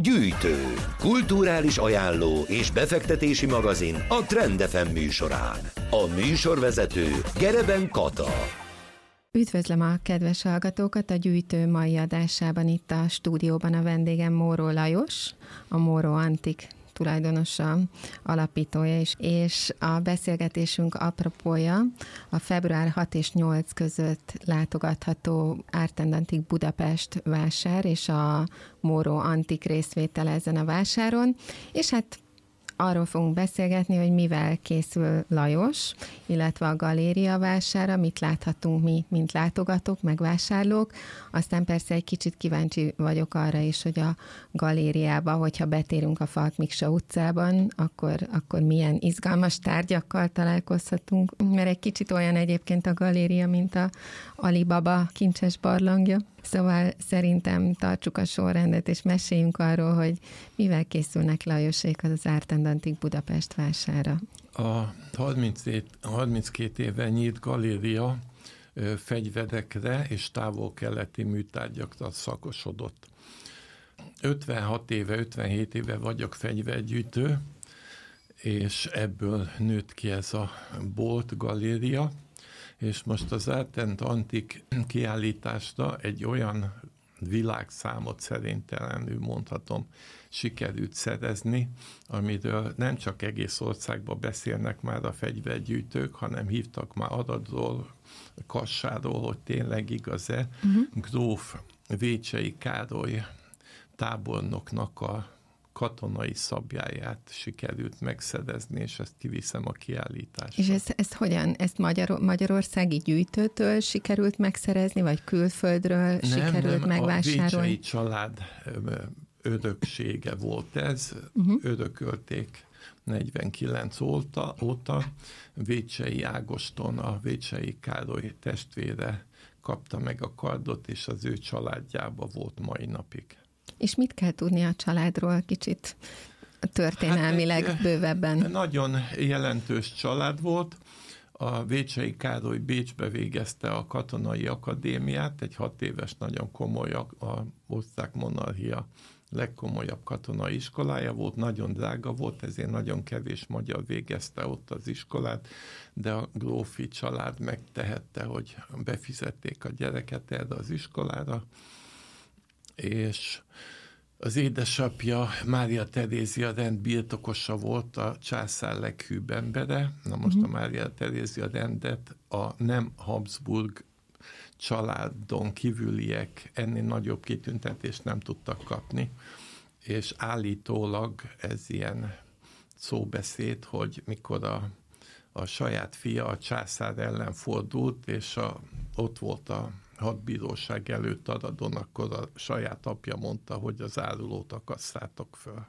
Gyűjtő, kulturális ajánló és befektetési magazin a Trend FM műsorán. A műsorvezető Gereben Kata. Üdvözlöm a kedves hallgatókat a Gyűjtő mai adásában. Itt a stúdióban a vendégem Móró Lajos, a Móró Antik tulajdonosa, alapítója is, és a beszélgetésünk apropója a február 6 és 8 között látogatható Art and Antique Budapest vásár, és a Móró Antik részvétele ezen a vásáron, és hát arról fogunk beszélgetni, hogy mivel készül Lajos, illetve a galéria vására, mit láthatunk mi, mint látogatók, meg vásárlók. Aztán persze egy kicsit kíváncsi vagyok arra is, hogy a galériába, hogyha betérünk a Falk Miksa utcában, akkor milyen izgalmas tárgyakkal találkozhatunk, mert egy kicsit olyan egyébként a galéria, mint a Alibaba kincses barlangja. Szóval szerintem tartsuk a sorrendet, és meséljünk arról, hogy mivel készülnek Lajosék az Art and Antique Budapest vására. A 32 éve nyílt galéria fegyverekre és távol-keleti műtárgyakra szakosodott. 57 éve vagyok fegyvergyűjtő, és ebből nőtt ki ez a bolt galéria, és most az Art and Antique kiállításra egy olyan világszámot szerintelenül mondhatom sikerült szerezni, amiről nem csak egész országban beszélnek már a fegyvergyűjtők, hanem hívtak már adatról, kassáról, hogy tényleg igaz-e. Gróf Vécsei Károly tábornoknak a katonai szabjáját sikerült megszerezni, és ezt kiviszem a kiállításra. És ezt hogyan? Ezt magyarországi gyűjtőtől sikerült megszerezni, vagy külföldről sikerült megvásárolni? A Vécsei család öröksége volt ez, örökölték 49 óta. Vécsei Ágoston, a Vécsei Károly testvére kapta meg a kardot, és az ő családjába volt mai napig. És mit kell tudni a családról kicsit történelmileg bővebben? Nagyon jelentős család volt. A Vécsei Károly Bécsbe végezte a katonai akadémiát, egy 6 éves, nagyon komoly, a osztrák monarchia legkomolyabb katonai iskolája volt, nagyon drága volt, ezért nagyon kevés magyar végezte ott az iskolát, de a grófi család megtehette, hogy befizették a gyereket erre az iskolára, és az édesapja Mária Terézia rend birtokosa volt, a császár leghűbb embere. Na most a Mária Terézia rendet a nem Habsburg családon kívüliek ennél nagyobb kitüntetést nem tudtak kapni, és állítólag ez ilyen szóbeszéd, hogy mikor a saját fia a császár ellen fordult, és ott volt a hadbíróság előtt Aradon, akkor a saját apja mondta, hogy az árulót akasszátok föl.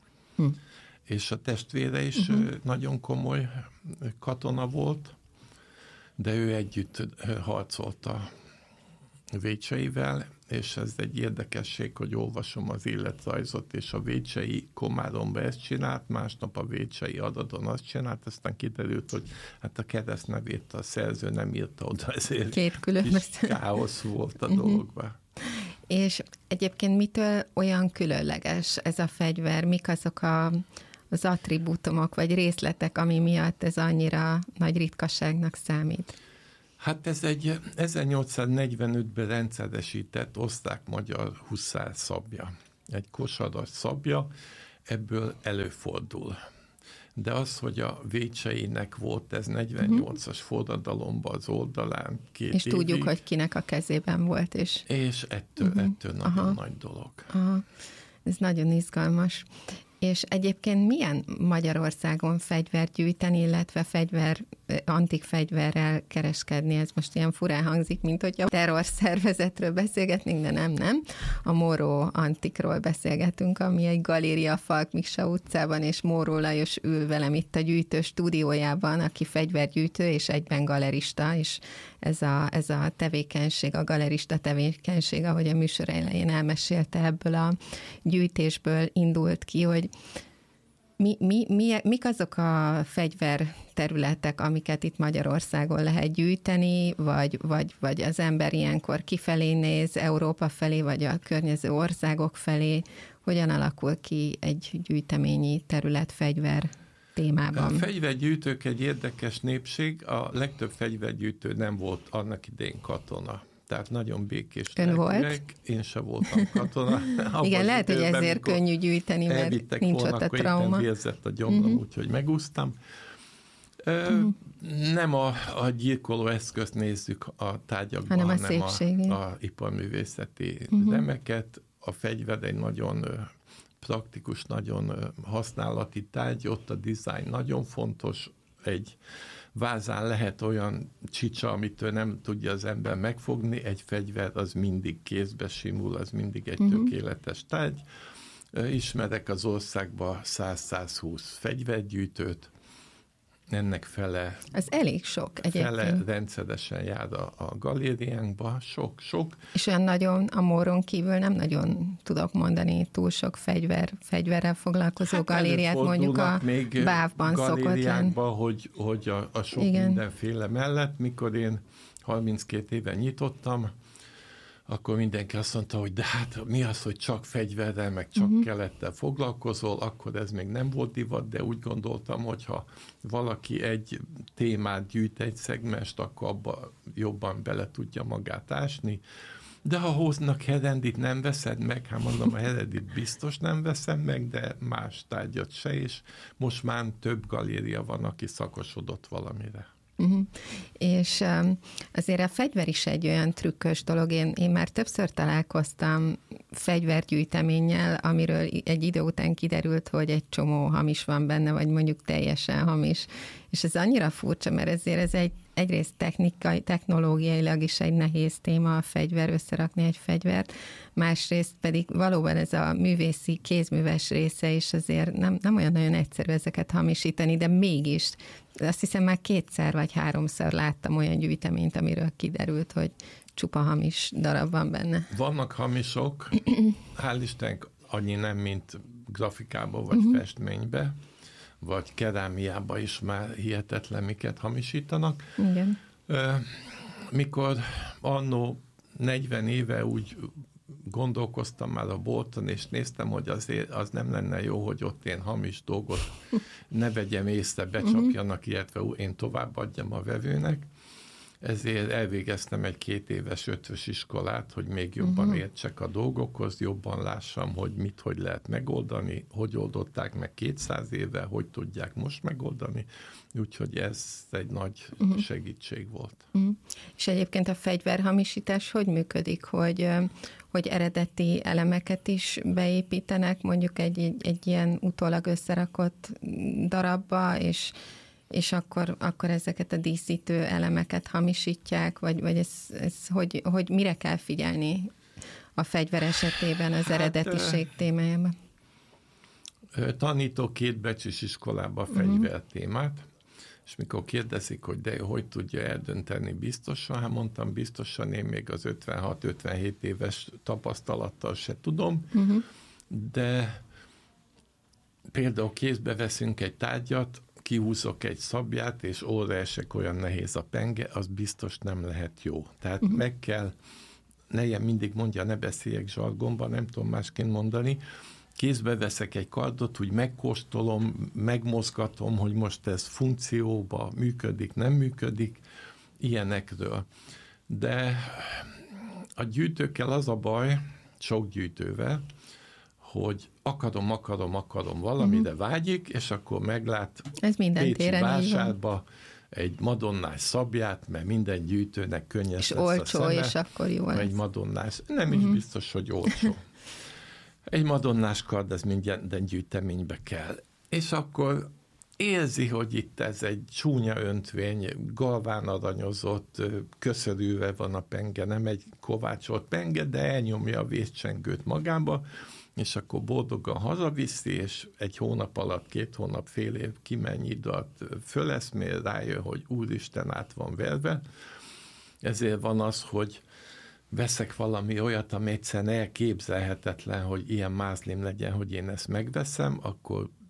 És a testvére is nagyon komoly katona volt, de ő együtt harcolt a Vécseivel, és ez egy érdekesség, hogy olvasom az életrajzot, és a Vécsei Komáromban ezt csinált, másnap a Vécsei Aradon azt csinált, aztán kiderült, hogy hát a keresztnevét a szerző nem írta oda, ezért két különböző káosz volt a dologban. És egyébként mitől olyan különleges ez a fegyver? Mik azok az attribútumok vagy részletek, ami miatt ez annyira nagy ritkaságnak számít? Hát ez egy 1845-ben rendszeresített osztrák-magyar huszár szabja. Egy kosaras szabja, ebből előfordul. De az, hogy a Vécseinek volt ez 48-as forradalomban az oldalán 2 és évig. tudjuk, hogy kinek a kezében volt. És ettől nagyon nagy dolog. Ez nagyon izgalmas. És egyébként milyen Magyarországon fegyvert gyűjteni, illetve antik fegyverrel kereskedni? Ez most ilyen furán hangzik, mint hogy a terrorszervezetről beszélgetnénk, de nem. A Móró Antikról beszélgetünk, ami egy galéria Falk Miksa utcában, és Móró Lajos ül velem itt a gyűjtő stúdiójában, aki fegyvergyűjtő és egyben galerista, és ez a tevékenység, a galerista tevékenység, ahogy a műsor elmesélte, ebből a gyűjtésből indult ki, hogy mik azok a fegyverterületek, amiket itt Magyarországon lehet gyűjteni, vagy az ember ilyenkor kifelé néz, Európa felé, vagy a környező országok felé, hogyan alakul ki egy gyűjteményi terület fegyver témában? A fegyvergyűjtők egy érdekes népség, a legtöbb fegyvergyűjtő nem volt annak idején katona. Tehát nagyon békés. Ön volt? Én sem voltam katona. Igen, lehet, hogy ezért könnyű gyűjteni, mert nincs ott a trauma. Akkor vérzett a gyomrom, úgyhogy megúsztam. Nem a gyilkoló eszközt nézzük a tárgyakban, hanem a iparművészeti remeket. A fegyver egy nagyon praktikus, nagyon használati tárgy, ott a dizájn nagyon fontos. Egy vázán lehet olyan csicsa, amitől nem tudja az ember megfogni, egy fegyver az mindig kézbe simul, az mindig egy tökéletes tárgy. Ismerek az országban 100-120 fegyvergyűjtőt, ennek fele... Az elég sok egyébként. Fele rendszeresen jár a galériánkba, sok. És olyan nagyon a Móron kívül nem nagyon tudok mondani túl sok fegyverrel foglalkozó galériát, mondjuk a BÁV-ban szokott lenni. Hogy a sok mindenféle mellett, mikor én 32 éven nyitottam, akkor mindenki azt mondta, hogy de hát mi az, hogy csak fegyverrel, meg csak kelettel foglalkozol, akkor ez még nem volt divat, de úgy gondoltam, hogy ha valaki egy témát gyűjt, egy szegmest, akkor abba jobban bele tudja magát ásni. De ha hoznak herendit, nem veszed meg? Hát mondom, a herendit biztos nem veszem meg, de más tárgyat se, és most már több galéria van, aki szakosodott valamire. És azért a fegyver is egy olyan trükkös dolog. Én már többször találkoztam fegyvergyűjteménnyel, amiről egy idő után kiderült, hogy egy csomó hamis van benne, vagy mondjuk teljesen hamis. És ez annyira furcsa, mert ezért ez egyrészt technológiailag is egy nehéz téma a fegyver, összerakni egy fegyvert, másrészt pedig valóban ez a művészi, kézműves része is azért nem olyan nagyon egyszerű ezeket hamisítani, de mégis azt hiszem már 2 vagy 3-szor láttam olyan gyűjteményt, amiről kiderült, hogy csupa hamis darab van benne. Vannak hamisok, hál' Istennek annyi nem, mint grafikában vagy festménybe, vagy kerámiában is már hihetetlen miket hamisítanak. Igen. Mikor annó 40 éve úgy gondolkoztam már a bolton, és néztem, hogy azért az nem lenne jó, hogy ott én hamis dolgot ne vegyem észre, becsapjanak, illetve én továbbadjam a vevőnek. Ezért elvégeztem egy 2 éves 5-ös iskolát, hogy még jobban értsek a dolgokhoz, jobban lássam, hogy hogy lehet megoldani, hogy oldották meg 200 éve, hogy tudják most megoldani. Úgyhogy ez egy nagy segítség volt. És egyébként a fegyverhamisítás hogy működik, hogy eredeti elemeket is beépítenek, mondjuk egy ilyen utólag összerakott darabba, és akkor ezeket a díszítő elemeket hamisítják, vagy ez hogy mire kell figyelni a fegyver esetében az eredetiség témájában? Tanítok 2 becsüs iskolába a fegyver témát, és mikor kérdezik, hogy de hogy tudja eldönteni biztosan, hát mondtam biztosan, én még az 56-57 éves tapasztalattal se tudom, de például kézbe veszünk egy tárgyat, kihúzok egy szabját, és óra esek, olyan nehéz a penge, az biztos nem lehet jó. Tehát meg kell, nejem mindig mondja, ne beszéljek zsargonban, nem tudom másként mondani, kézbe veszek egy kardot, úgy megkóstolom, megmozgatom, hogy most ez funkcióba működik, nem működik, ilyenekről. De a gyűjtőkkel az a baj, sok gyűjtővel, hogy akarom valamire vágyik, és akkor meglát ez minden Pécsi téren vásárba egy madonnás szabját, mert minden gyűjtőnek könnyes lesz a szeme. És olcsó, és akkor jó lesz. Egy madonnás, nem is biztos, hogy olcsó. Egy madonnás kard, ez minden gyűjteménybe kell. És akkor érzi, hogy itt ez egy csúnya öntvény, galván aranyozott, köszörülve van a penge, nem egy kovácsolt penge, de elnyomja a vészcsengőt magába, és akkor boldogan hazaviszi, és 1 hónap alatt, 2 hónap, fél év kimennyi idő alatt föleszmél, rájön, hogy úristen, át van verve. Ezért van az, hogy veszek valami olyat, ami egyszerűen elképzelhetetlen, hogy ilyen mázlim legyen, hogy én ezt megveszem, akkor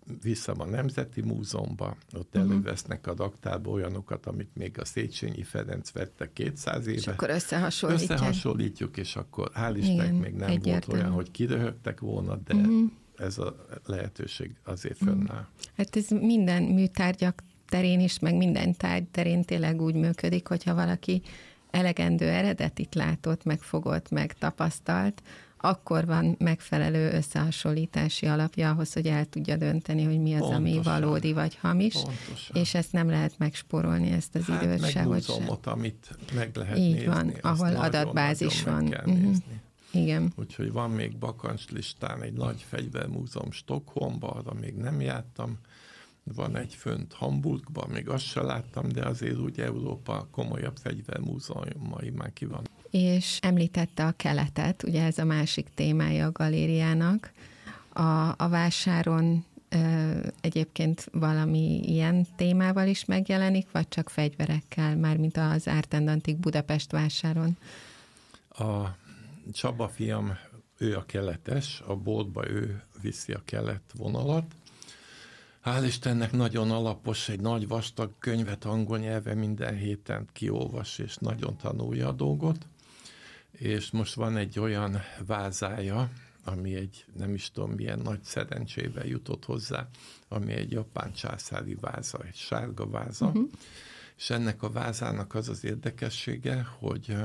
viszem a Nemzeti Múzeumba, ott elővesznek a raktárba olyanokat, amit még a Széchenyi Ferenc vette 200 éve. És akkor összehasonlítjuk, és akkor hál' Istennek még nem volt olyan, hogy kiröhögtek volna, de ez a lehetőség azért fönnáll. Hát ez minden műtárgyak terén is, meg minden tárgy terén tényleg úgy működik, hogyha valaki elegendő eredetit látott, megfogott, meg tapasztalt, akkor van megfelelő összehasonlítási alapja ahhoz, hogy el tudja dönteni, hogy mi az, ami valódi vagy hamis, és ezt nem lehet megspórolni, ezt az időt meg sehogy múzeumot, amit meg lehet így nézni. van, ahol adatbázis van. Igen. Úgyhogy van még bakancslistán egy nagy fegyvermúzeum Stockholmban, arra még nem jártam. Van egy fönt Hamburgban, még azt se láttam, de azért úgy Európa komolyabb fegyvermúzeumai már ki van. És említette a keletet, ugye ez a másik témája a galériának. A vásáron egyébként valami ilyen témával is megjelenik, vagy csak fegyverekkel, mármint az Art and Antique Budapest vásáron? A Csaba fiam, ő a keletes, a boltba ő viszi a kelet vonalat. Hál' Istennek nagyon alapos, egy nagy vastag könyvet angol nyelven minden héten kiolvas, és nagyon tanulja a dolgot. És most van egy olyan vázája, ami egy, nem is tudom milyen nagy szerencsével jutott hozzá, ami egy japán császári váza, egy sárga váza. És ennek a vázának az az érdekessége, hogy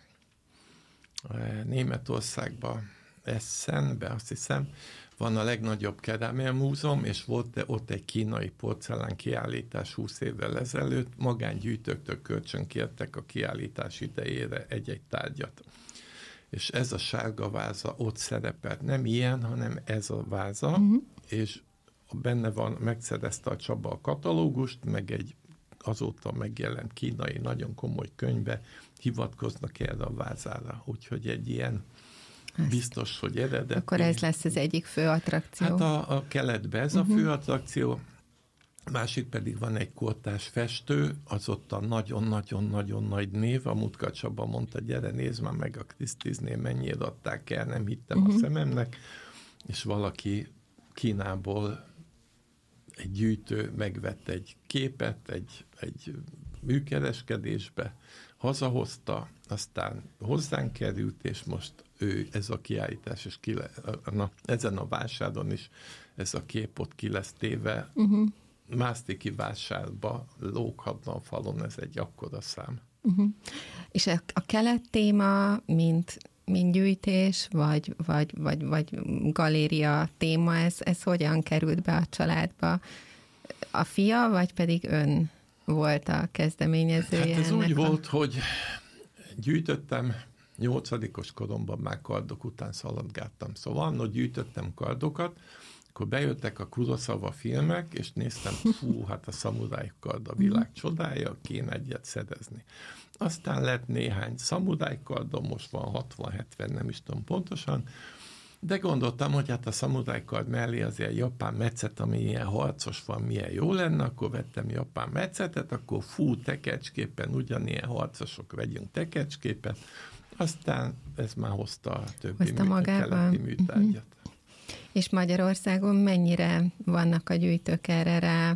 Németországban, Essenben, azt hiszem, van a legnagyobb kerámia múzeum, és volt ott egy kínai porcelán kiállítás 20 évvel ezelőtt. Magángyűjtőktől kölcsönkértek a kiállítás idejére egy-egy tárgyat. És ez a sárga váza ott szerepelt. Nem ilyen, hanem ez a váza, és benne van, megszerezte a Csaba a katalógust, meg egy azóta megjelent kínai nagyon komoly könyvbe hivatkoznak erre a vázára. Úgyhogy egy ilyen biztos, hogy eredeti. Akkor ez lesz az egyik fő attrakció. Hát a keletben ez a fő attrakció, másik pedig van egy kortárs festő, az ott a nagyon-nagyon-nagyon nagy név, a Mutka Csaba mondta, gyere, nézd már meg a Christie's-nél mennyire adták el, nem hittem a szememnek, és valaki Kínából egy gyűjtő megvett egy képet, egy műkereskedésbe, hazahozta, aztán hozzánk került, és most ez a kiállítás, és ezen a vásáron is ez a kép ott ki lesz téve. Másztiki vásárba lóghatna a falon, ez egy akkora szám. És a kelet téma, mint gyűjtés, vagy galéria téma, ez hogyan került be a családba? A fia, vagy pedig ön volt a kezdeményezője? Hát ez úgy volt, hogy gyűjtöttem, 8-os koromban már kardok után szaladgáltam. Szóval annól gyűjtöttem kardokat, akkor bejöttek a Kurosawa filmek, és néztem, hát a szamuráj kard a világ csodája, kéne egyet szerezni. Aztán lett néhány szamuráj kardom, most van 60-70, nem is tudom pontosan, de gondoltam, hogy hát a szamuráj kard mellé azért japán metszet, ami ilyen harcos van, milyen jó lenne, akkor vettem japán metszetet, akkor tekercsképpen ugyanilyen harcosok, vegyünk tekercsképet, aztán ez már hozta a többi keleti műtárgyat. És Magyarországon mennyire vannak a gyűjtők erre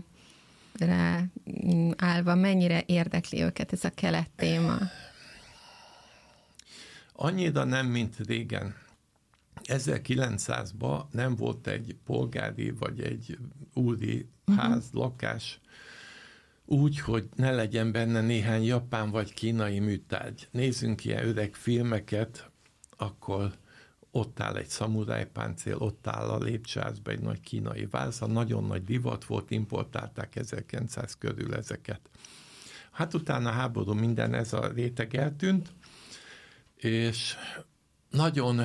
rá állva, mennyire érdekli őket ez a kelet téma? Annyira nem, mint régen. 1900-ban nem volt egy polgári vagy egy úri ház, lakás úgy, hogy ne legyen benne néhány japán vagy kínai műtárgy. Nézzünk ilyen öreg filmeket, akkor ott áll egy szamurájpáncél, ott áll a lépcsőházban egy nagy kínai váza, nagyon nagy divat volt, importálták 1900 körül ezeket. Hát utána a háború minden ez a réteg eltűnt, és nagyon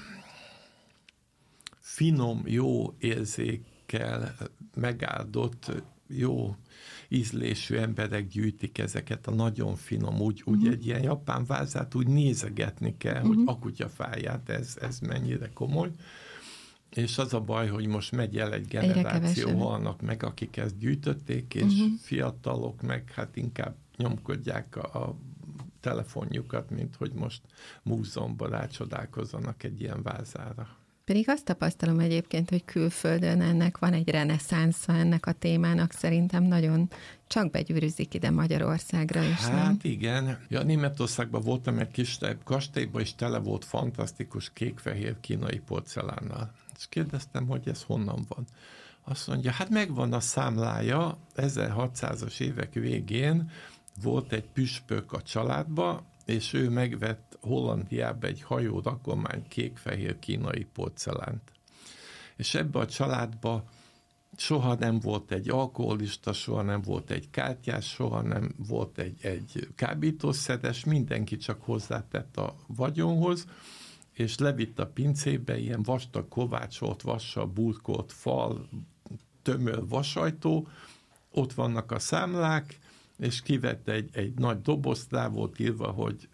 finom, jó érzékkel megáldott, jó ízlésű emberek gyűjtik ezeket a nagyon finom, úgy egy ilyen japán vázát úgy nézegetni kell, hogy a kutyafáját, ez mennyire komoly. És az a baj, hogy most megy el egy generáció, halnak meg, akik ezt gyűjtötték, és fiatalok meg hát inkább nyomkodják a telefonjukat, mint hogy most múzeumban rácsodálkozzanak egy ilyen vázára. Pedig azt tapasztalom egyébként, hogy külföldön ennek van egy reneszánsza ennek a témának, szerintem nagyon csak begyűrűzik ide Magyarországra is. Hát nem? igen. Ja, Németországban voltam egy kis kastélyban, és tele volt fantasztikus kék-fehér kínai porcelánnal. És kérdeztem, hogy ez honnan van. Azt mondja, hát megvan a számlája, 1600-as évek végén volt egy püspök a családba, és ő megvett Hollandiába egy hajó rakomány kék-fehér kínai porcelánt. És ebbe a családba soha nem volt egy alkoholista, soha nem volt egy kártyás, soha nem volt egy kábítószeres, mindenki csak hozzátett a vagyonhoz, és levitt a pincébe ilyen vastag kovácsolt, vassal burkolt fal, tömör vasajtó, ott vannak a számlák, és kivett egy nagy dobozt, rá volt írva, hogy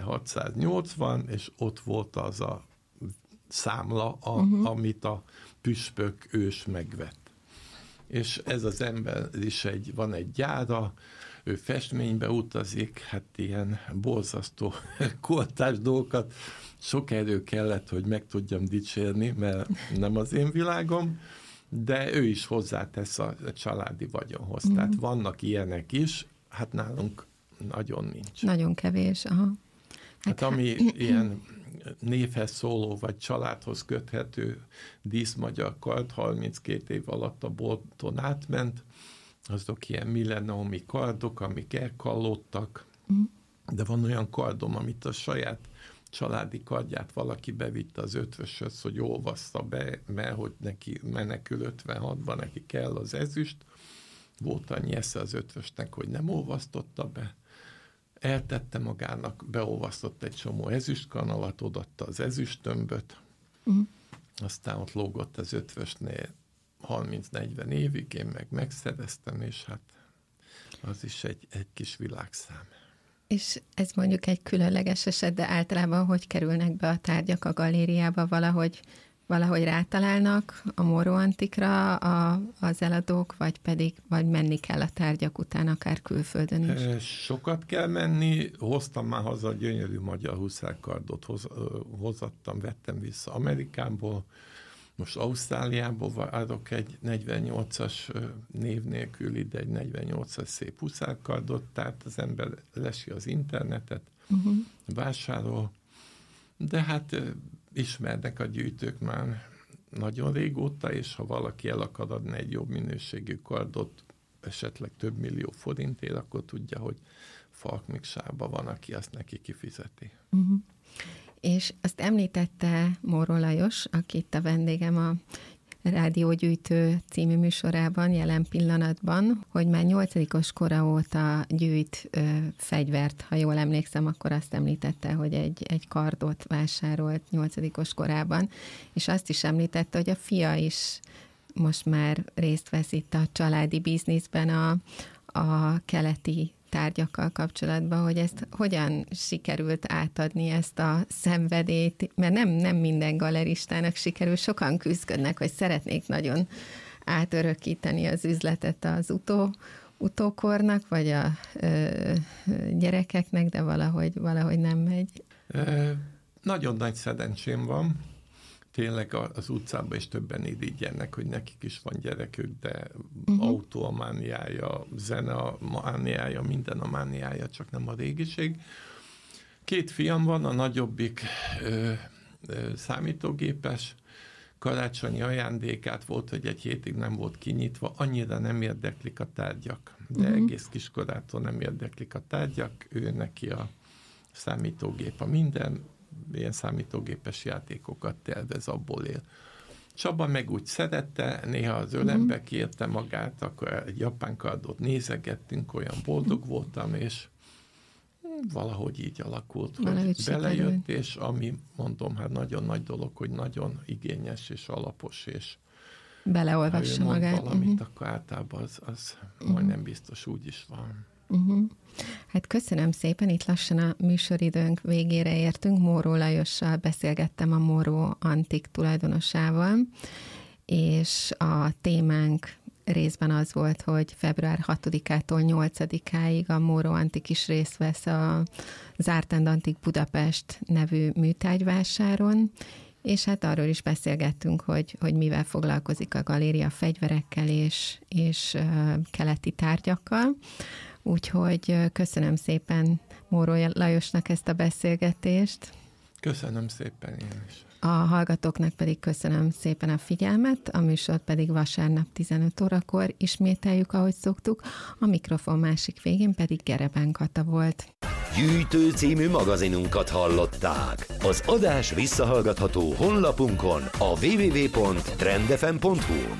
1680, és ott volt az a számla, amit a püspök ős megvett. És ez az ember is van egy gyára, ő festménybe utazik, hát ilyen borzasztó kortárs dolgokat, sok erő kellett, hogy meg tudjam dicsérni, mert nem az én világom, de ő is hozzátesz a családi vagyonhoz. Tehát vannak ilyenek is, hát nálunk nagyon nincs. Nagyon kevés, aha. Hát ami ilyen névhez szóló, vagy családhoz köthető díszmagyar kard 32 év alatt a bolton átment, azok ilyen millenniumi kardok, amik elkallódtak, de van olyan kardom, amit a saját családi kardját valaki bevitte az ötvöshöz, hogy olvassza be, mert hogy neki menekül 56-ban, neki kell az ezüst. Volt annyi esze az ötvösnek, hogy nem olvasztotta be. Eltette magának, beolvasztott egy csomó ezüstkanalat, odaadta az ezüstömböt, aztán ott lógott az ötvösnél 30-40 évig, én meg megszereztem, és hát az is egy kis világszám. És ez mondjuk egy különleges eset, de általában hogy kerülnek be a tárgyak a galériába, valahogy rátalálnak a Móró Antikra az eladók, vagy menni kell a tárgyak után, akár külföldön is? Sokat kell menni, hoztam már haza a gyönyörű magyar huszárkardot, vettem vissza Amerikából, most Ausztráliából várok egy 48-as név nélkül ide egy 48-as szép huszárkardot, tehát az ember lesi az internetet, vásárol, de hát ismernek a gyűjtők már nagyon régóta, és ha valaki el akar adni egy jobb minőségű kardot, esetleg több millió forintért, akkor tudja, hogy Falkmiksában van, aki azt neki kifizeti. És azt említette Móró Lajos, aki itt a vendégem a Rádiógyűjtő című műsorában jelen pillanatban, hogy már 8. kora óta gyűjt fegyvert. Ha jól emlékszem, akkor azt említette, hogy egy kardot vásárolt 8. korában, és azt is említette, hogy a fia is most már részt vesz itt a családi bizniszben a keleti tárgyakkal kapcsolatban, hogy ezt hogyan sikerült átadni ezt a szenvedélyt, mert nem minden galeristának sikerül, sokan küzdködnek, hogy szeretnék nagyon átörökíteni az üzletet az utókornak, vagy a gyerekeknek, de valahogy nem megy. Nagyon nagy szerencsém van. Tényleg az utcában is többen irigyelnek, hogy nekik is van gyerekük, de autó a mániája, zene a mániája, minden a mániája, csak nem a régiség. 2 fiam van, a nagyobbik számítógépes, karácsonyi ajándékát volt, hogy egy hétig nem volt kinyitva, annyira nem érdeklik a tárgyak, de egész kiskorától nem érdeklik a tárgyak, ő neki a számítógép a minden, ilyen számítógépes játékokat tervez, abból él. Csaba meg úgy szerette, néha az ölembe kérte magát, akkor egy japán kardot nézegettünk, olyan boldog voltam, és valahogy így alakult, hogy belejött, és ami mondom, hát nagyon nagy dolog, hogy nagyon igényes és alapos, és beleolvassa magát. Valamit, akkor általában az majdnem biztos úgy is van. Hát köszönöm szépen, itt lassan a műsoridőnk végére értünk. Móró Lajossal beszélgettem, a Móró Antik tulajdonosával, és a témánk részben az volt, hogy február 6-ától 8-áig a Móró Antik is részt vesz a Zárt and Antik Budapest nevű műtárgyvásáron, és hát arról is beszélgettünk, hogy mivel foglalkozik a galéria, fegyverekkel és keleti tárgyakkal. Úgyhogy köszönöm szépen Móró Lajosnak ezt a beszélgetést. Köszönöm szépen én is. A hallgatóknak pedig köszönöm szépen a figyelmet, a műsort pedig vasárnap 15 órakor ismételjük, ahogy szoktuk, a mikrofon másik végén pedig Gereben Kata volt. Gyűjtő című magazinunkat hallották. Az adás visszahallgatható honlapunkon a www.trendfm.hu.